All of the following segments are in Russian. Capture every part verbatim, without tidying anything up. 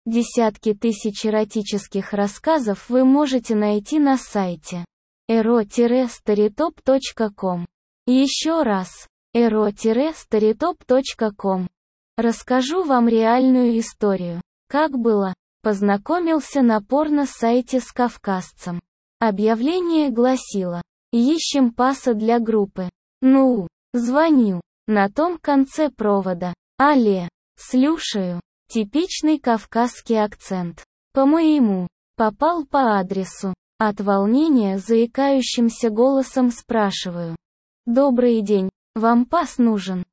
Десятки тысяч эротических рассказов вы можете найти на сайте эро старитоп точка ком. Еще раз, эро старитоп точка ком. Расскажу вам реальную историю. Как было? Познакомился на порно-сайте с кавказцем. Объявление гласило: ищем паса для группы. Ну, звоню. На том конце провода: алле, слушаю. Типичный кавказский акцент. По-моему, попал по адресу. От волнения заикающимся голосом спрашиваю: добрый день, вам пас нужен?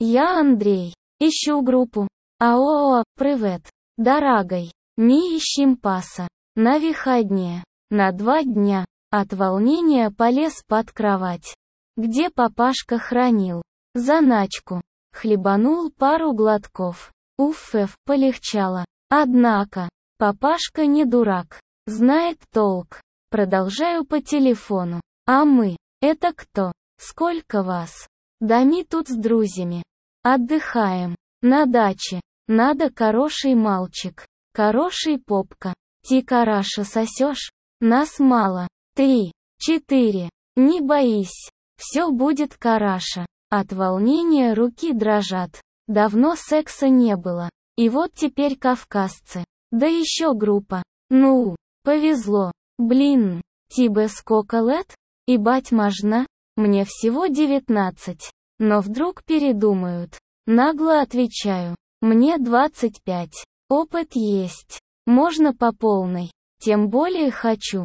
Я Андрей, ищу группу. Аоо, привет, дорогой, ми ищем паса. На выходные, на два дня. От волнения полез под кровать, где папашка хранил заначку. Хлебанул пару глотков. Уф, полегчало. Однако, папашка не дурак, знает толк. Продолжаю по телефону. А мы, это кто? Сколько вас? Да мы тут с друзьями. Отдыхаем. На даче. Надо хороший мальчик. Хороший попка. Ти караша сосешь? Нас мало. Три. Четыре. Не боись. Все будет караша. От волнения руки дрожат. Давно секса не было. И вот теперь кавказцы. Да еще группа. Ну, повезло. Блин, тебе сколько лет? И бать можно? Мне всего девятнадцать. Но вдруг передумают. Нагло отвечаю. Мне двадцать пять. Опыт есть. Можно по полной. Тем более хочу.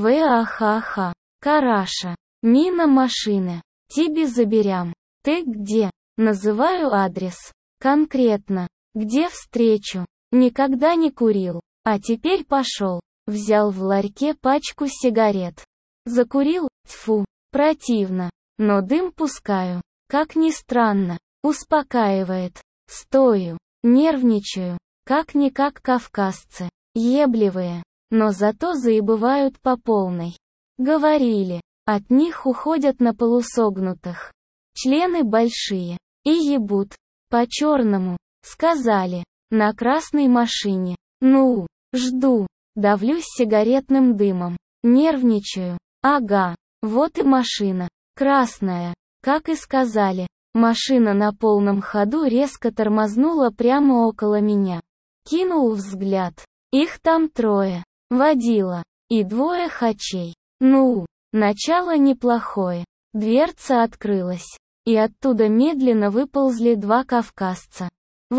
Вахаха. Караша. Мина машины. Тебе заберем. Ты где? Называю адрес. Конкретно. Где встречу? Никогда не курил. А теперь пошел. Взял в ларьке пачку сигарет. Закурил, тьфу, противно. Но дым пускаю. Как ни странно. Успокаивает. Стою. Нервничаю. Как-никак кавказцы. Ебливые. Но зато заебывают по полной. Говорили. От них уходят на полусогнутых. Члены большие. И ебут. По-черному. Сказали. На красной машине. Ну, жду. Давлюсь сигаретным дымом. Нервничаю. Ага. Вот и машина. Красная. Как и сказали. Машина на полном ходу резко тормознула прямо около меня. Кинул взгляд. Их там трое. Водила. И двое хачей. Ну, начало неплохое. Дверца открылась. И оттуда медленно выползли два кавказца.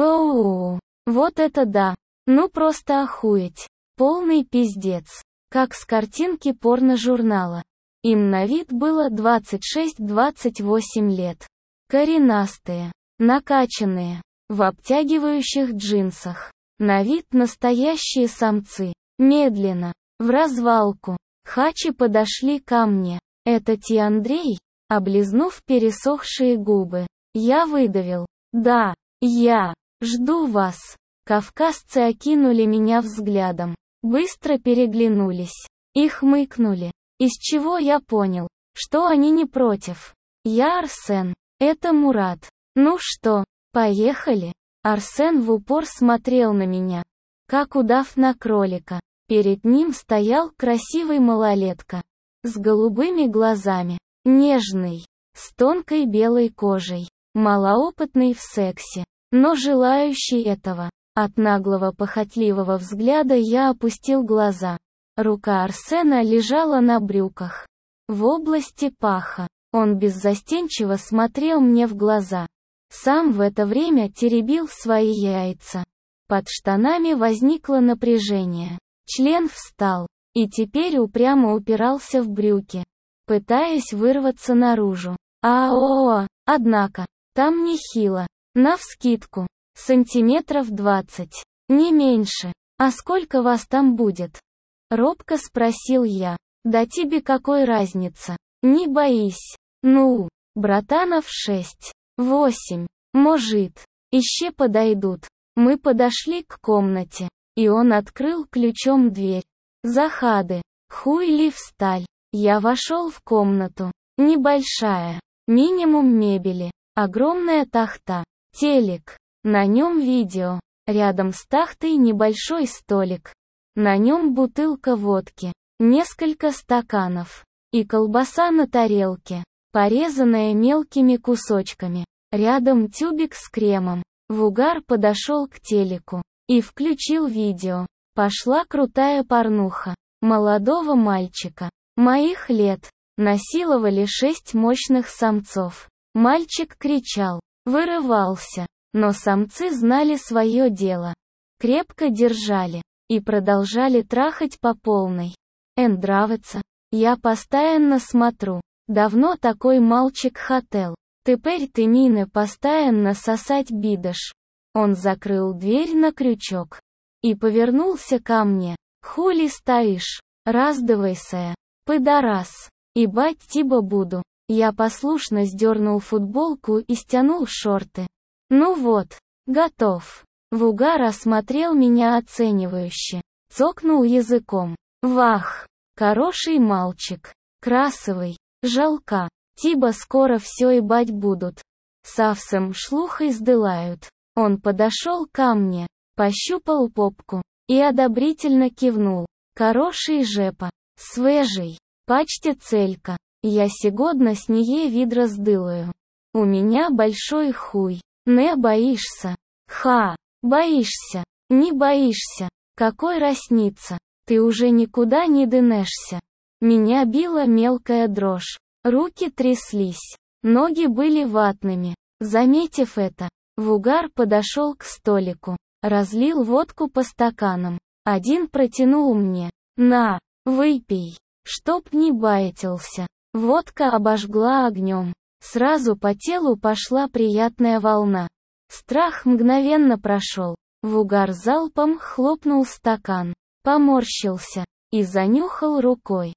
Воу, вот это да. Ну просто охуеть. Полный пиздец. Как с картинки порно-журнала. Им на вид было двадцать шесть — двадцать восемь лет. Коренастые. Накачанные. В обтягивающих джинсах. На вид настоящие самцы. Медленно. В развалку. Хачи подошли ко мне. Это ти Андрей? Облизнув пересохшие губы, я выдавил: да, я. Жду вас. Кавказцы окинули меня взглядом. Быстро переглянулись. И хмыкнули. Из чего я понял, что они не против. Я Арсен. Это Мурат. Ну что, поехали? Арсен в упор смотрел на меня, как удав на кролика. Перед ним стоял красивый малолетка. С голубыми глазами. Нежный, с тонкой белой кожей, малоопытный в сексе, но желающий этого. От наглого похотливого взгляда я опустил глаза. Рука Арсена лежала на брюках. В области паха. Он беззастенчиво смотрел мне в глаза. Сам в это время теребил свои яйца. Под штанами возникло напряжение. Член встал, и теперь упрямо упирался в брюки, пытаясь вырваться наружу. Аоо, однако, там нехило. Навскидку. Сантиметров двадцать. Не меньше. А сколько вас там будет? Робко спросил я. Да тебе какой разница? Не боись. Ну, братанов шесть. Восемь. Может. Еще подойдут. Мы подошли к комнате. И он открыл ключом дверь. Захады. Хуй ли всталь. Я вошел в комнату. Небольшая. Минимум мебели. Огромная тахта. Телек. На нем видео. Рядом с тахтой небольшой столик. На нем бутылка водки, несколько стаканов и колбаса на тарелке, порезанная мелкими кусочками. Рядом тюбик с кремом. Вугар подошел к телеку и включил видео. Пошла крутая порнуха. Молодого мальчика, моих лет, насиловали шесть мощных самцов. Мальчик кричал, вырывался, но самцы знали свое дело. Крепко держали и продолжали трахать по полной. Эн нравится. Я постоянно смотрю. Давно такой мальчик хотел. Теперь ты мине постоянно сосать бидаш. Он закрыл дверь на крючок и повернулся ко мне. Хули стоишь? Раздавайся, пидорас. Ебать тебя буду. Я послушно сдернул футболку и стянул шорты. Ну вот, готов. Вугар осмотрел меня оценивающе. Цокнул языком. Вах, хороший мальчик. Красивый. Жалко. Тиба скоро все ебать будут. Совсем шлухой сдылают. Он подошел ко мне, пощупал попку и одобрительно кивнул. Хороший жепа. Свежий. Почти целька. Я сегодня с нее видро сдылаю. У меня большой хуй. Не боишься? Ха. Боишься. Не боишься. Какой росница. Ты уже никуда не денешься. Меня била мелкая дрожь. Руки тряслись. Ноги были ватными. Заметив это, Вугар подошел к столику. Разлил водку по стаканам. Один протянул мне. На, выпей. Чтоб не баятился. Водка обожгла огнем. Сразу по телу пошла приятная волна. Страх мгновенно прошел. Вугар залпом хлопнул стакан. Поморщился. И занюхал рукой.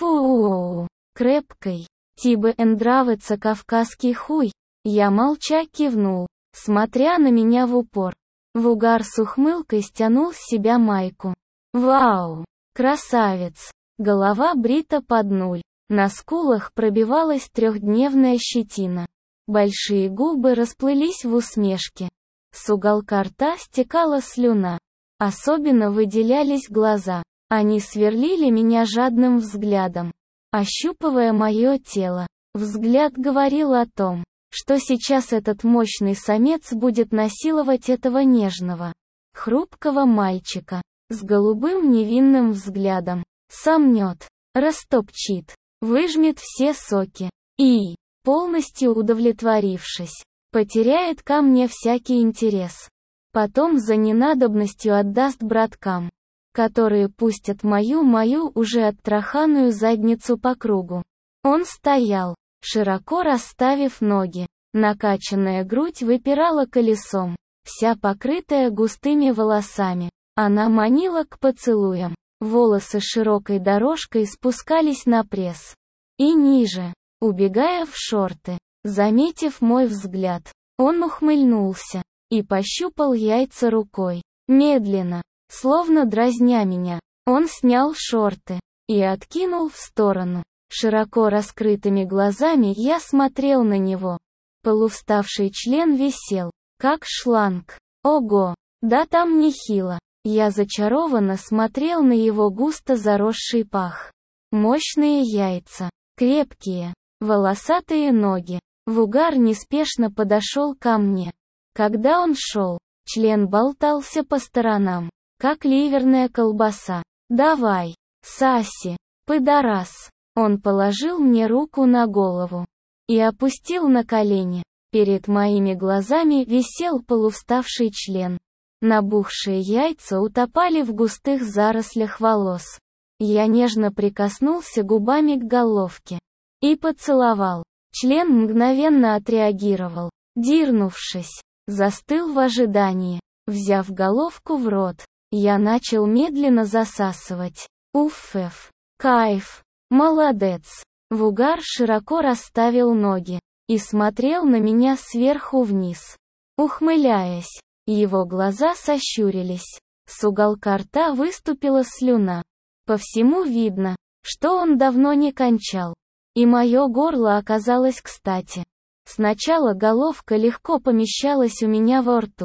Фу, крепкой. Тебе нравится кавказский хуй? Я молча кивнул, смотря на меня в упор. Вугар с ухмылкой стянул с себя майку. Вау! Красавец! Голова брита под нуль. На скулах пробивалась трехдневная щетина. Большие губы расплылись в усмешке. С уголка рта стекала слюна. Особенно выделялись глаза. Они сверлили меня жадным взглядом, ощупывая мое тело. Взгляд говорил о том, что сейчас этот мощный самец будет насиловать этого нежного, хрупкого мальчика, с голубым невинным взглядом, сомнет, растопчит, выжмет все соки, и, полностью удовлетворившись, потеряет ко мне всякий интерес. Потом за ненадобностью отдаст браткам, которые пустят мою-мою уже оттраханную задницу по кругу. Он стоял, широко расставив ноги. Накачанная грудь выпирала колесом, вся покрытая густыми волосами. Она манила к поцелуям. Волосы широкой дорожкой спускались на пресс. И ниже, убегая в шорты. Заметив мой взгляд, он ухмыльнулся и пощупал яйца рукой. Медленно, словно дразня меня, он снял шорты и откинул в сторону. Широко раскрытыми глазами я смотрел на него. Полувставший член висел, как шланг. Ого, да там нехило. Я зачарованно смотрел на его густо заросший пах. Мощные яйца, крепкие, волосатые ноги. Вугар неспешно подошел ко мне. Когда он шел, член болтался по сторонам, как ливерная колбаса. «Давай, Саси, пидорас!» Он положил мне руку на голову и опустил на колени. Перед моими глазами висел полуставший член. Набухшие яйца утопали в густых зарослях волос. Я нежно прикоснулся губами к головке и поцеловал. Член мгновенно отреагировал, дернувшись, застыл в ожидании. Взяв головку в рот, я начал медленно засасывать. Уф-эф, кайф, молодец. Вугар широко расставил ноги и смотрел на меня сверху вниз, ухмыляясь. Его глаза сощурились. С уголка рта выступила слюна. По всему видно, что он давно не кончал. И мое горло оказалось кстати. Сначала головка легко помещалась у меня во рту.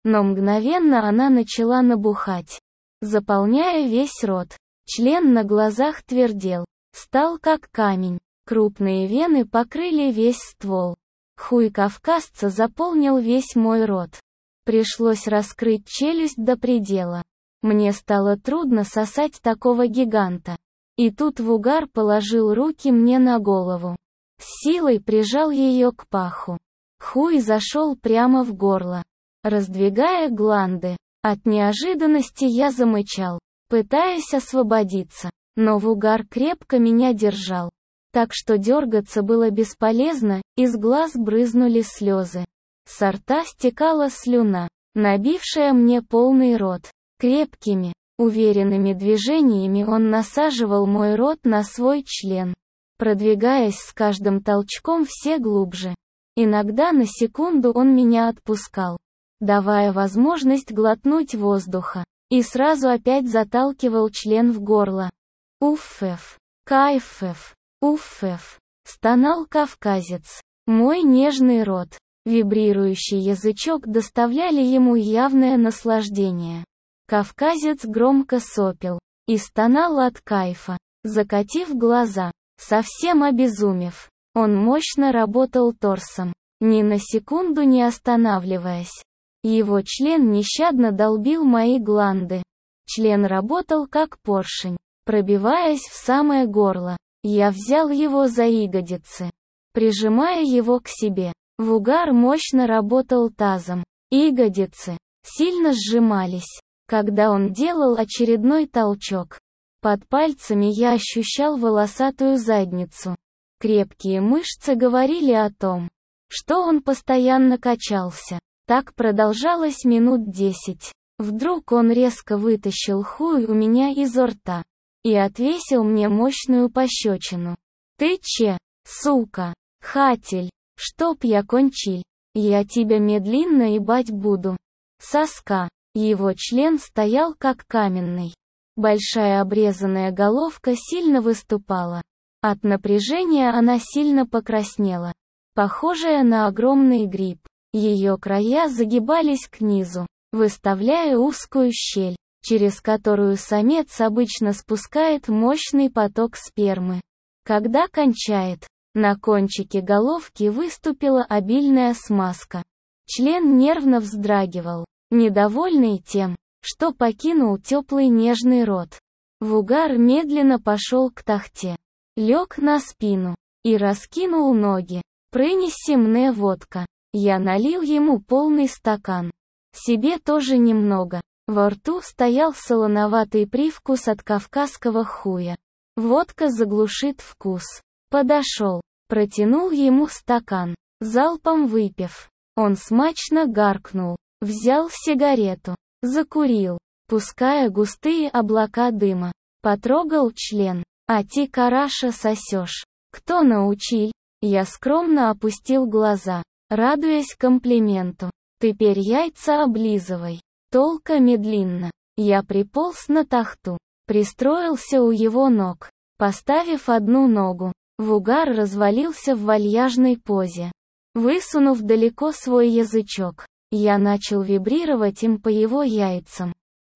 но мгновенно она начала набухать, заполняя весь рот. Член на глазах твердел, стал как камень, крупные вены покрыли весь ствол. Хуй кавказца заполнил весь мой рот. Пришлось раскрыть челюсть до предела. Мне стало трудно сосать такого гиганта. И тут Вугар положил руки мне на голову. С силой прижал ее к паху. Хуй зашел прямо в горло, раздвигая гланды. От неожиданности я замычал, пытаясь освободиться, но Вугар крепко меня держал. Так что дергаться было бесполезно, из глаз брызнули слезы. Со рта стекала слюна, набившая мне полный рот. Крепкими, уверенными движениями он насаживал мой рот на свой член, продвигаясь с каждым толчком все глубже. Иногда на секунду он меня отпускал, давая возможность глотнуть воздуха, и сразу опять заталкивал член в горло. «Уффеф! Кайфеф! Уффеф!» — стонал кавказец. Мой нежный рот, вибрирующий язычок доставляли ему явное наслаждение. Кавказец громко сопел и стонал от кайфа, закатив глаза, совсем обезумев. Он мощно работал торсом, ни на секунду не останавливаясь. Его член нещадно долбил мои гланды. Член работал как поршень, пробиваясь в самое горло. Я взял его за ягодицы, прижимая его к себе. Вугар мощно работал тазом. Ягодицы сильно сжимались, когда он делал очередной толчок. Под пальцами я ощущал волосатую задницу. Крепкие мышцы говорили о том, что он постоянно качался. Так продолжалось минут десять. Вдруг он резко вытащил хуй у меня изо рта и отвесил мне мощную пощечину. «Ты че, сука, хатель, чтоб я кончил, я тебя медленно ебать буду». Соска. Его член стоял как каменный. Большая обрезанная головка сильно выступала. От напряжения она сильно покраснела, похожая на огромный гриб. Ее края загибались к низу, выставляя узкую щель, через которую самец обычно спускает мощный поток спермы. Когда кончает, на кончике головки выступила обильная смазка. Член нервно вздрагивал, недовольный тем, что покинул теплый нежный рот. Вугар медленно пошел к тахте, лег на спину и раскинул ноги. «Принеси мне водка». Я налил ему полный стакан. Себе тоже немного. Во рту стоял солоноватый привкус от кавказского хуя. Водка заглушит вкус. Подошел, протянул ему стакан, залпом выпив. Он смачно гаркнул, взял сигарету, закурил, пуская густые облака дыма. Потрогал член. «А ти караша сосешь. Кто научил?» Я скромно опустил глаза, радуясь комплименту. «Теперь яйца облизывай. Толко медленно». Я приполз на тахту, пристроился у его ног, поставив одну ногу. Вугар развалился в вальяжной позе. Высунув далеко свой язычок, я начал вибрировать им по его яйцам.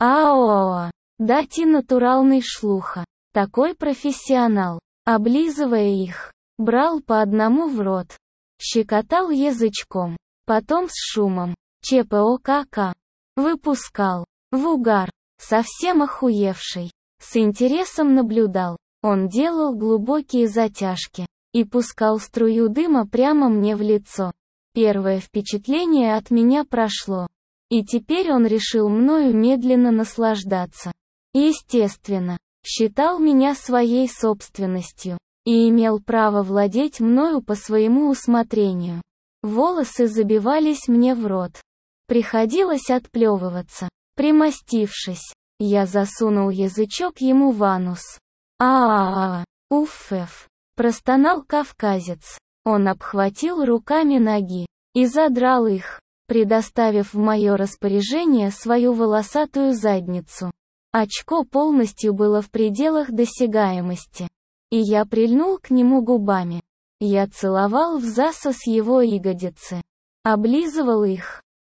«Ао! Дати натуральный шлуха. Такой профессионал». Облизывая их, брал по одному в рот, щекотал язычком, потом с шумом, ЧПОКК, выпускал. Вугар, совсем охуевший, с интересом наблюдал. Он делал глубокие затяжки и пускал струю дыма прямо мне в лицо. Первое впечатление от меня прошло, и теперь он решил мною медленно наслаждаться. Естественно, считал меня своей собственностью и имел право владеть мною по своему усмотрению. Волосы забивались мне в рот. Приходилось отплевываться. Примостившись, я засунул язычок ему в анус. «А-а-а! Уффеф!» — простонал кавказец. Он обхватил руками ноги и задрал их, предоставив в мое распоряжение свою волосатую задницу. Очко полностью было в пределах досягаемости, и я прильнул к нему губами. Я целовал в засос его ягодицы, облизывал их,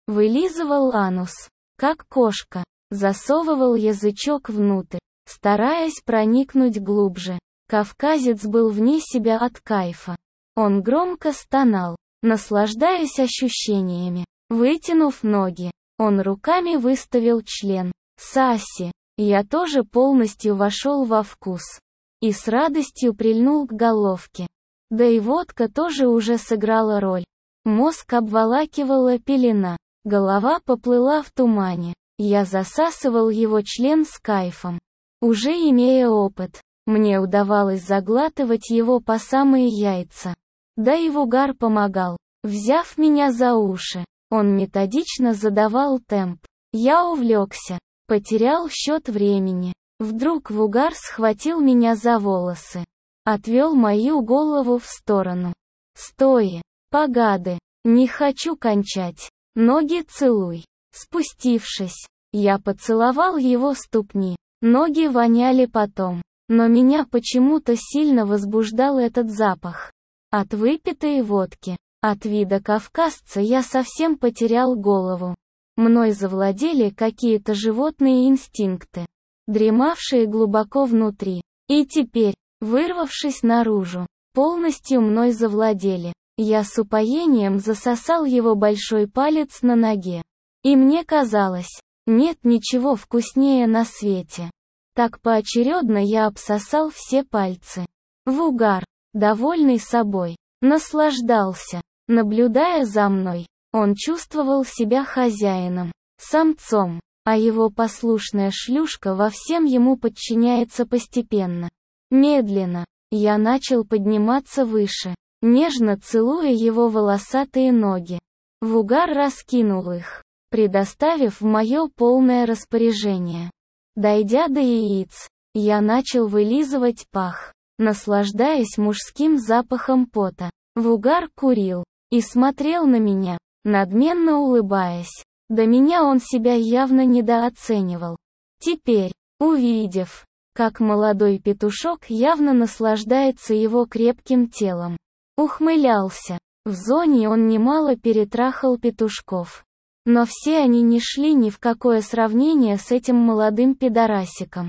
вылизывал анус, как кошка, засовывал язычок внутрь, стараясь проникнуть глубже. Кавказец был вне себя от кайфа. Он громко стонал, наслаждаясь ощущениями. Вытянув ноги, он руками выставил член. Саси. Я тоже полностью вошел во вкус. И с радостью прильнул к головке. Да и водка тоже уже сыграла роль. Мозг обволакивала пелена. Голова поплыла в тумане. Я засасывал его член с кайфом. Уже имея опыт, мне удавалось заглатывать его по самые яйца. Да и Вугар помогал. Взяв меня за уши, он методично задавал темп. Я увлекся, потерял счет времени. Вдруг Вугар схватил меня за волосы. Отвел мою голову в сторону. «Стой, погады, не хочу кончать. Ноги целуй». Спустившись, я поцеловал его ступни. Ноги воняли потом, но меня почему-то сильно возбуждал этот запах. От выпитой водки, от вида кавказца я совсем потерял голову. Мной завладели какие-то животные инстинкты, дремавшие глубоко внутри. И теперь, вырвавшись наружу, полностью мной завладели. Я с упоением засосал его большой палец на ноге. И мне казалось, нет ничего вкуснее на свете. Так поочередно я обсосал все пальцы. Вугар, довольный собой, наслаждался, наблюдая за мной. Он чувствовал себя хозяином, самцом, а его послушная шлюшка во всем ему подчиняется постепенно. Медленно, я начал подниматься выше, нежно целуя его волосатые ноги. Вугар раскинул их, предоставив в мое полное распоряжение. Дойдя до яиц, я начал вылизывать пах, наслаждаясь мужским запахом пота. Вугар курил и смотрел на меня, надменно улыбаясь. До меня он себя явно недооценивал. Теперь, увидев, как молодой петушок явно наслаждается его крепким телом, ухмылялся. В зоне он немало перетрахал петушков. Но все они не шли ни в какое сравнение с этим молодым пидорасиком.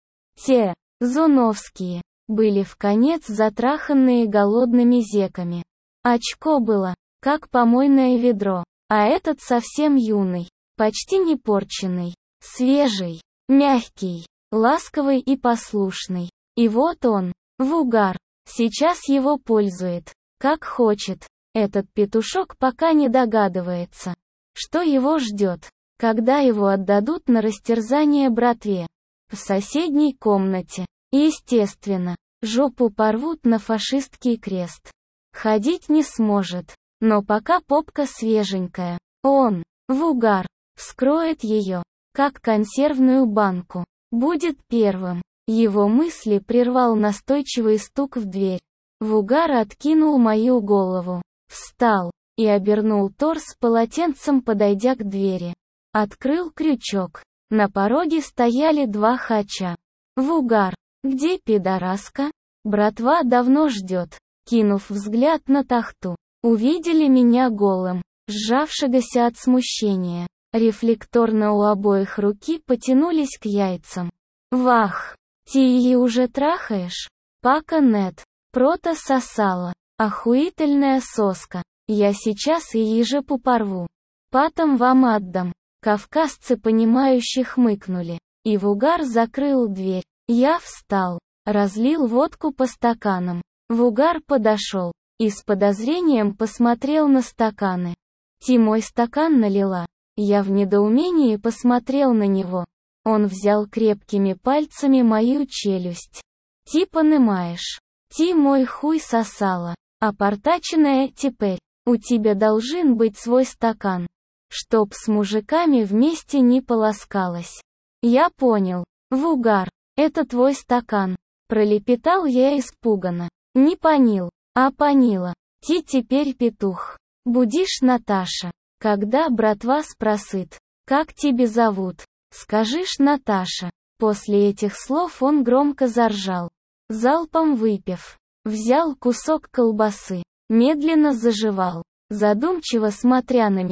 Те, зоновские, были вконец затраханные голодными зеками. Очко было, как помойное ведро, а этот совсем юный, почти не порченный, свежий, мягкий, ласковый и послушный. И вот он, Вугар, сейчас его пользует, как хочет. Этот петушок пока не догадывается, что его ждет, когда его отдадут на растерзание братве. В соседней комнате, естественно, жопу порвут на фашистский крест. Ходить не сможет, но пока попка свеженькая. Он, Вугар, вскроет ее, как консервную банку. Будет первым. Его мысли прервал настойчивый стук в дверь. Вугар откинул мою голову, встал и обернул торс полотенцем, подойдя к двери. Открыл крючок. На пороге стояли два хача. «Вугар, где пидораска?» Братва давно ждет. Кинув взгляд на тахту, увидели меня голым, сжавшегося от смущения. Рефлекторно у обоих руки потянулись к яйцам. «Вах! Ти ее уже трахаешь?» «Пака нет. Прото сосала. Охуительная соска. Я сейчас ее же порву. Потом вам отдам». Кавказцы понимающе хмыкнули. И Вугар закрыл дверь. Я встал, разлил водку по стаканам. Вугар подошел и с подозрением посмотрел на стаканы. Ти мой стакан налила. Я в недоумении посмотрел на него. Он взял крепкими пальцами мою челюсть. Ти понимаешь. Ти мой хуй сосала. А портаченная теперь. У тебя должен быть свой стакан. Чтоб с мужиками вместе не полоскалась. Я понял. Вугар, это твой стакан. Пролепетал я испуганно. Не понил, а понила. Ти теперь петух. Будешь, Наташа. Когда братва спросит, как тебя зовут, скажешь Наташа. После этих слов он громко заржал. Залпом выпив, взял кусок колбасы, медленно заживал, задумчиво смотря на меня.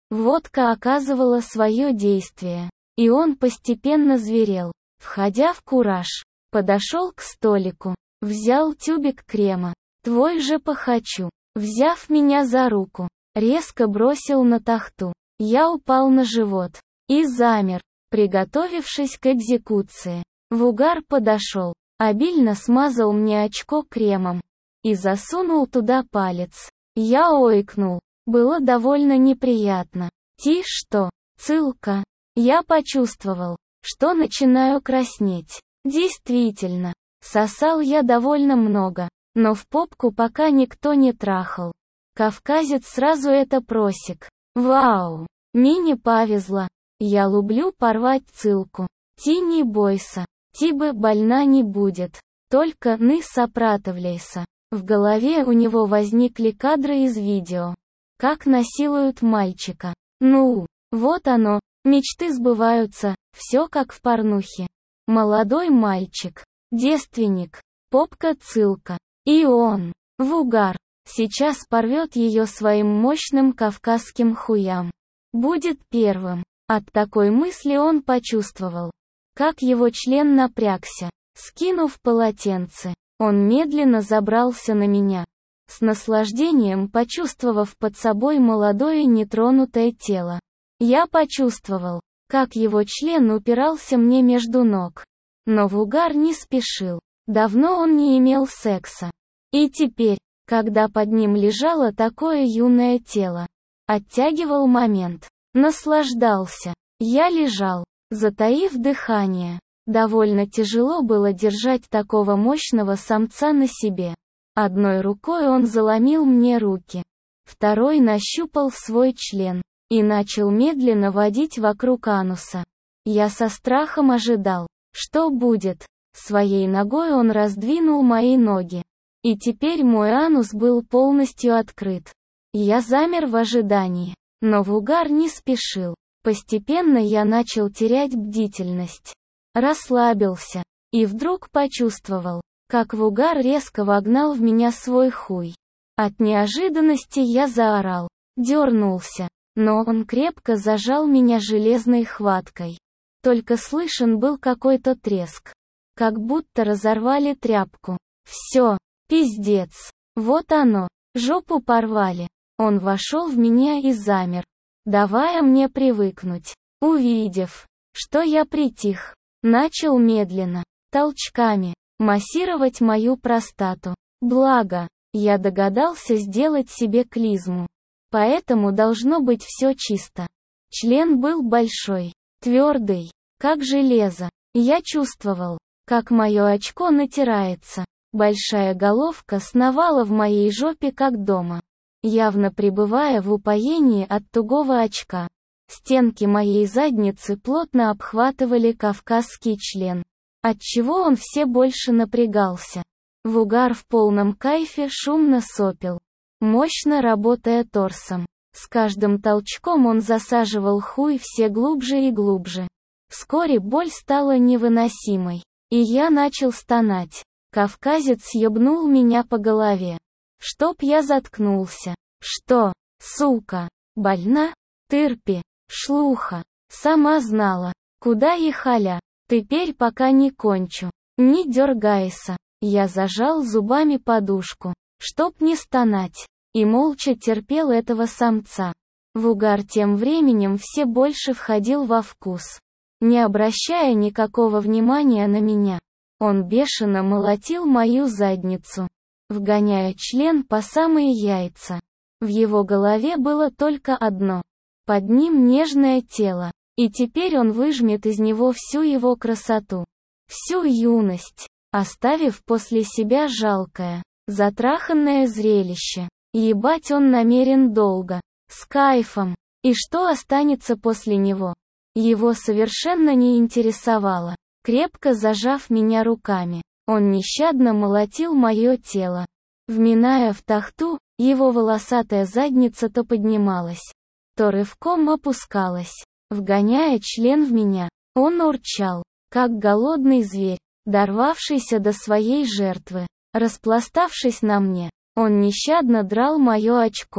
Водка оказывала свое действие, и он постепенно зверел. Входя в кураж, подошел к столику, взял тюбик крема. «Твой же похочу». Взяв меня за руку, резко бросил на тахту. Я упал на живот и замер, приготовившись к экзекуции. Вугар подошел, обильно смазал мне очко кремом и засунул туда палец. Я ойкнул. Было довольно неприятно. Ти что? Цылка. Я почувствовал, что начинаю краснеть. Действительно, сосал я довольно много, но в попку пока никто не трахал. Кавказец сразу это просек. Вау! Мине повезло. Я люблю порвать цылку. Ти не бойся. Тебе больна не будет. Только не сопротивляйся. В голове у него возникли кадры из видео. Как насилуют мальчика. Ну, вот оно, мечты сбываются, все как в порнухе. Молодой мальчик, девственник, попка-цылка. И он, Вугар, сейчас порвет ее своим мощным кавказским хуям. Будет первым. От такой мысли он почувствовал, как его член напрягся. Скинув полотенце, он медленно забрался на меня, с наслаждением почувствовав под собой молодое нетронутое тело. Я почувствовал, как его член упирался мне между ног. Но Вугар не спешил. Давно он не имел секса. И теперь, когда под ним лежало такое юное тело, оттягивал момент, наслаждался. Я лежал, затаив дыхание. Довольно тяжело было держать такого мощного самца на себе. Одной рукой он заломил мне руки, второй нащупал свой член и начал медленно водить вокруг ануса. Я со страхом ожидал, что будет. Своей ногой он раздвинул мои ноги, и теперь мой анус был полностью открыт. Я замер в ожидании, но Вугар не спешил. Постепенно я начал терять бдительность. Расслабился, и вдруг почувствовал, как Вугар резко вогнал в меня свой хуй. От неожиданности я заорал, дернулся, но он крепко зажал меня железной хваткой. Только слышен был какой-то треск, как будто разорвали тряпку. Все, пиздец. Вот оно, жопу порвали. Он вошел в меня и замер, давая мне привыкнуть. Увидев, что я притих, начал медленно, толчками, массировать мою простату. Благо, я догадался сделать себе клизму. Поэтому должно быть все чисто. Член был большой, твердый, как железо. Я чувствовал, как мое очко натирается. Большая головка сновала в моей жопе как дома, явно пребывая в упоении от тугого очка. Стенки моей задницы плотно обхватывали кавказский член, отчего он все больше напрягался. Вугар в полном кайфе шумно сопел, мощно работая торсом. С каждым толчком он засаживал хуй все глубже и глубже. Вскоре боль стала невыносимой, и я начал стонать. Кавказец съебнул меня по голове. Чтоб я заткнулся. Что, сука, больна? Тырпи, шлуха. Сама знала, куда ехаля. Теперь пока не кончу. Не дергайся. Я зажал зубами подушку, чтоб не стонать, и молча терпел этого самца. Вугар тем временем все больше входил во вкус. Не обращая никакого внимания на меня, он бешено молотил мою задницу, вгоняя член по самые яйца. В его голове было только одно. Под ним нежное тело, и теперь он выжмет из него всю его красоту, всю юность, оставив после себя жалкое, затраханное зрелище. Ебать он намерен долго, с кайфом. И что останется после него? Его совершенно не интересовало. Крепко зажав меня руками, он нещадно молотил мое тело. Вминая в тахту, его волосатая задница то поднималась, то рывком опускалась, вгоняя член в меня. Он урчал, как голодный зверь, дорвавшийся до своей жертвы. Распластавшись на мне, он нещадно драл мое очко.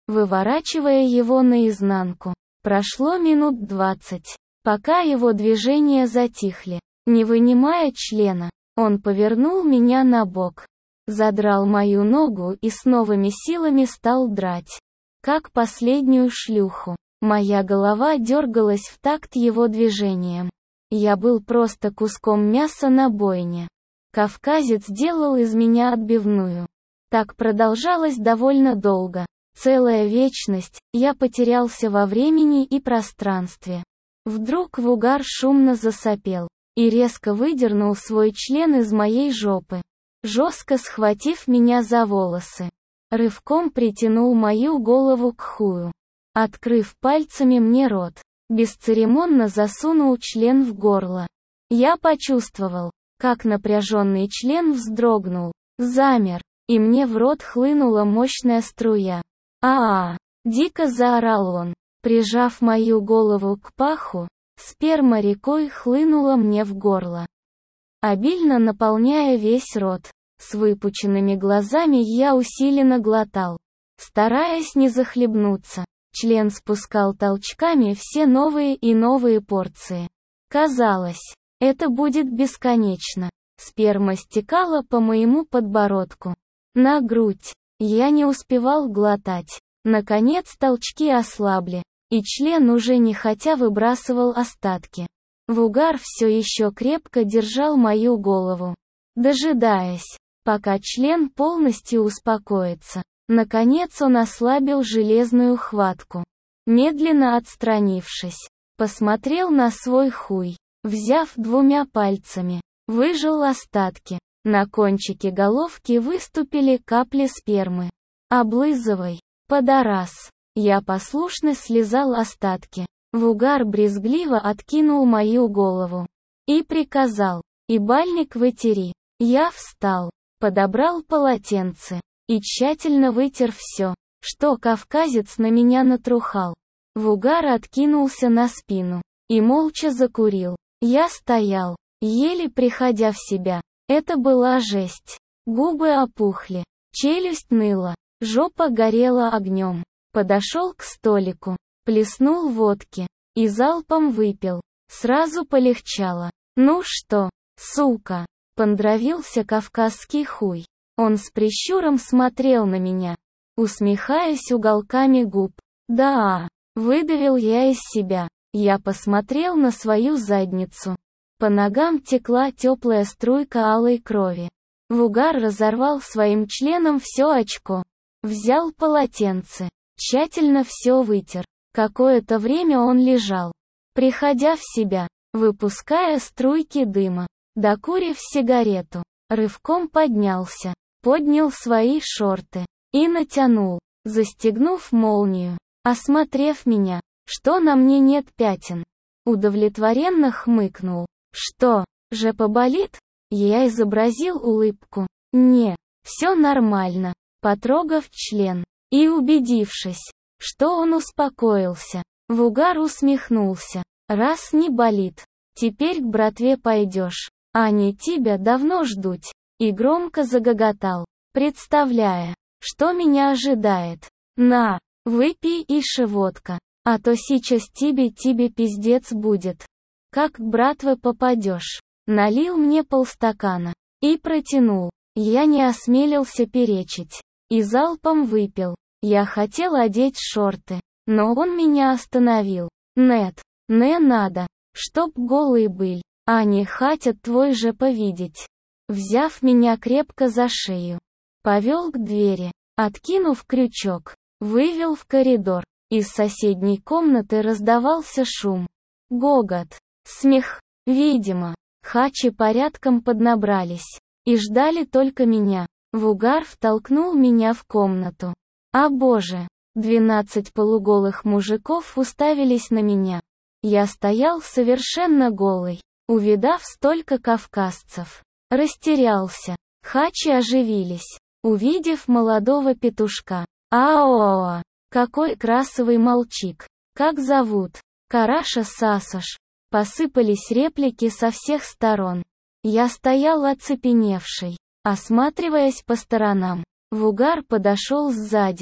выворачивая его наизнанку. Прошло минут двадцать, пока его движения затихли. Не вынимая члена, он повернул меня на бок, задрал мою ногу и с новыми силами стал драть, как последнюю шлюху. Моя голова дергалась в такт его движением. Я был просто куском мяса на бойне. Кавказец делал из меня отбивную. Так продолжалось довольно долго. Целая вечность. Я потерялся во времени и пространстве. Вдруг Вугар шумно засопел и резко выдернул свой член из моей жопы, жестко схватив меня за волосы. Рывком притянул мою голову к хую. Открыв пальцами мне рот, бесцеремонно засунул член в горло. Я почувствовал, как напряженный член вздрогнул, замер, и мне в рот хлынула мощная струя. А-а! Дико заорал он, прижав мою голову к паху, сперма рекой хлынула мне в горло, обильно наполняя весь рот. С выпученными глазами я усиленно глотал, стараясь не захлебнуться. Член спускал толчками все новые и новые порции. Казалось, это будет бесконечно. Сперма стекала по моему подбородку, на грудь. Я не успевал глотать. Наконец толчки ослабли, и член уже нехотя выбрасывал остатки. Вугар все еще крепко держал мою голову, дожидаясь, пока член полностью успокоится. Наконец он ослабил железную хватку. Медленно отстранившись, посмотрел на свой хуй, взяв двумя пальцами, выжал остатки. На кончике головки выступили капли спермы. «Облизывай, подорас!» Я послушно слезал остатки. Вугар брезгливо откинул мою голову и приказал: «Ибальник вытери». Я встал, подобрал полотенце и тщательно вытер все, что кавказец на меня натрухал. Вугар откинулся на спину и молча закурил. Я стоял, еле приходя в себя. Это была жесть. Губы опухли, челюсть ныла, жопа горела огнем. Подошел к столику, плеснул водки и залпом выпил. Сразу полегчало. «Ну что, сука?» — пондравился кавказский хуй. Он с прищуром смотрел на меня, усмехаясь уголками губ. «Да, выдавил я из себя». Я посмотрел на свою задницу. По ногам текла теплая струйка алой крови. Вугар разорвал своим членом все очко. Взял полотенце, тщательно все вытер. Какое-то время он лежал, приходя в себя, выпуская струйки дыма. Докурив сигарету, рывком поднялся, поднял свои шорты и натянул, застегнув молнию. Осмотрев меня, что на мне нет пятен, удовлетворенно хмыкнул. «Что, жопа болит?» Я изобразил улыбку. «Не, все нормально». Потрогав член и убедившись, что он успокоился, Вугар усмехнулся. «Раз не болит, теперь к братве пойдешь. Они тебя давно ждут». И громко загоготал, представляя, что меня ожидает. «На, выпей ише водка, а то сейчас тебе-тебе пиздец будет. Как к братве попадешь». Налил мне полстакана и протянул. Я не осмелился перечить и залпом выпил. Я хотел одеть шорты, но он меня остановил. «Нет, не надо, чтоб голый был, а не хотят твой же повидеть». Взяв меня крепко за шею, повел к двери, откинув крючок, вывел в коридор. Из соседней комнаты раздавался шум, гогот, смех. Видимо, хачи порядком поднабрались и ждали только меня. Вугар втолкнул меня в комнату. А боже, двенадцать полуголых мужиков уставились на меня. Я стоял совершенно голый, увидав столько кавказцев. Растерялся. Хачи оживились, увидев молодого петушка. «Ао, какой красивый мальчик! Как зовут?» «Караша Сасаш». Посыпались реплики со всех сторон. Я стоял оцепеневший, осматриваясь по сторонам. Вугар подошел сзади,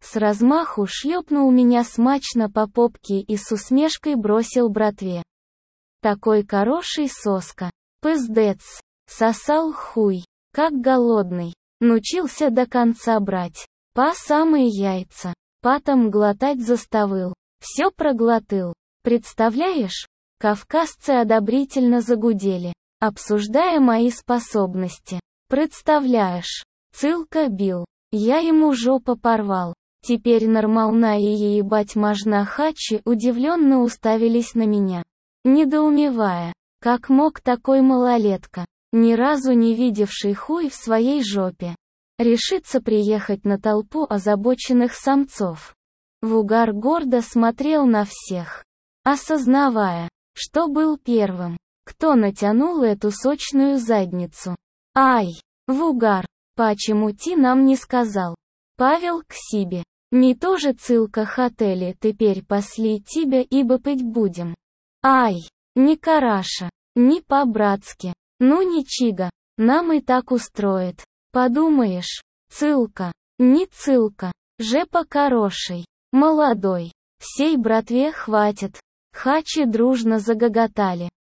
С размаху шлепнул меня смачно по попке и с усмешкой бросил братве. Такой хороший соска. Пиздец. Сосал хуй. Как голодный. Научился до конца брать. По самые яйца. Потом глотать заставил. Все проглотил. Представляешь? Кавказцы одобрительно загудели, обсуждая мои способности. Представляешь? Цылка бил. Я ему жопу порвал. Теперь нормална и ебать можна хачи удивленно уставились на меня, недоумевая, как мог такой малолетка, ни разу не видевший хуй в своей жопе, решиться приехать на толпу озабоченных самцов. Вугар гордо смотрел на всех, осознавая, что был первым, кто натянул эту сочную задницу. Ай, Вугар, почему ты нам не сказал? Павел к себе. Не тоже цылка хотели теперь пасли тебя ибо пыть будем. Ай, не караша, не по-братски. Ну ничего, нам и так устроит. Подумаешь, цылка, не цылка, же по-хорошей, молодой. Всей братве хватит. Хачи дружно загоготали.